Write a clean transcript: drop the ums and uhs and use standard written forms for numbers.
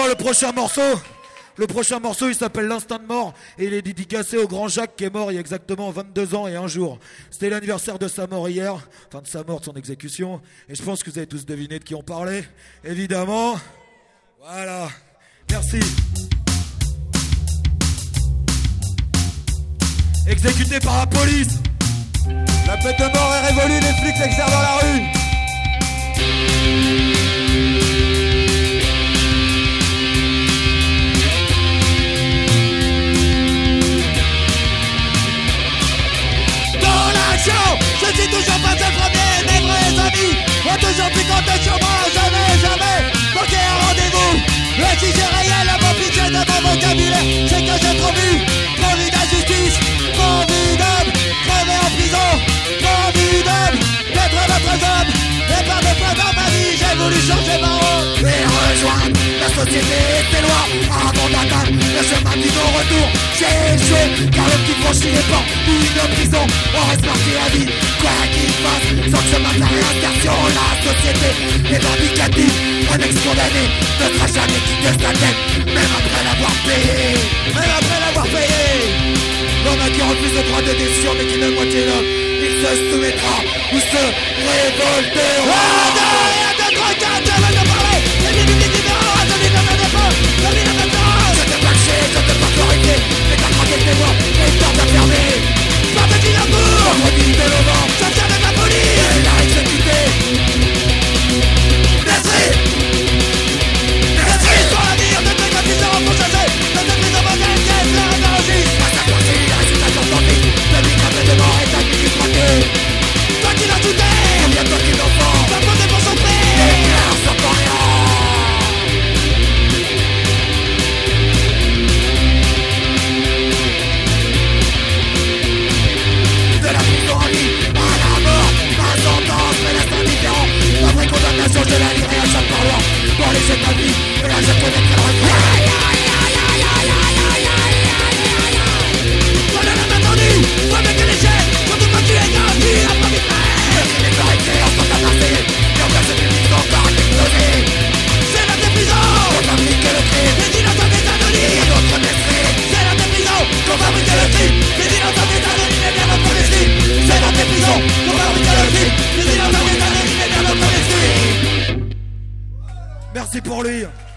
Bon, le prochain morceau, il s'appelle L'Instinct de mort et il est dédicacé au grand Jacques qui est mort il y a exactement 22 ans et un jour. C'était l'anniversaire de sa mort hier, enfin de sa mort, de son exécution. Et je pense que vous avez tous deviné de qui on parlait, évidemment. Voilà, merci. Exécuté par la police. La fête de mort est révolue, les flics l'exercent dans la rue. Je suis toujours pas le premier, mes vrais amis ont toujours pu compter sur moi, jamais manquer un rendez-vous. Et si j'ai réel à mon pitié de mon vocabulaire, c'est que j'ai trop vu d'injustice, trop vu d'hommes crever en prison, trop vu d'hommes d'être notre homme. Et par des fois dans ma vie, j'ai voulu changer ma route et rejoindre la société et ses lois. Avant d'atteindre le chemin du non-retour, j'ai échoué, car l'homme qui franchit les portes d'une prison, on reste marqué à vie, quoi qu'il fasse, sans le chemin de la réinsertion. La société est vindicative, un ex-condamné ne sera jamais quitté sa tête, même après l'avoir payé, L'homme qui refuse le droit de décision mais qui ne moitié l'homme, il se soumettra ou se révoltera. Je te plaché, je te pas glorifié, mais t'as craqué tes voix et t'as bien fermé. Pas de dit l'amour, vendredi de novembre, je tiens de ma police, et l'a exécuté. Merci pour l'avenir de tes gars qui seront pourchassés, de tes prises en modèle, qu'est-ce que la registre. Pas sa sortie, la récitation d'envie, le micro de mort est administraté. Toi qui l'as douté, combien toi qui l'enfant, t'as posé pour son prix, les cœurs sont en rien. De la prison à vie, à la mort, ma sentence me laisse indifférent. La vraie condamnation, je la lirai à chaque parloir. Pour les jeux de ma vie, et là je connaîtrai le regret. Toi ne l'as pas entendu, toi mec que les chaînes, surtout quand tu es grandi, à pas vite faire. Les clarités en sont amassées, et en place de public encore explosé. C'est la prison qu'on fabrique le crime, les innocents des anonymes, et d'autres maîtrises. C'est la prison qu'on fabrique le crime, les innocents des anonymes, et bien notre esprit. C'est la prison qu'on fabrique le crime, les innocents des anonymes, et bien notre esprit. Merci pour lui.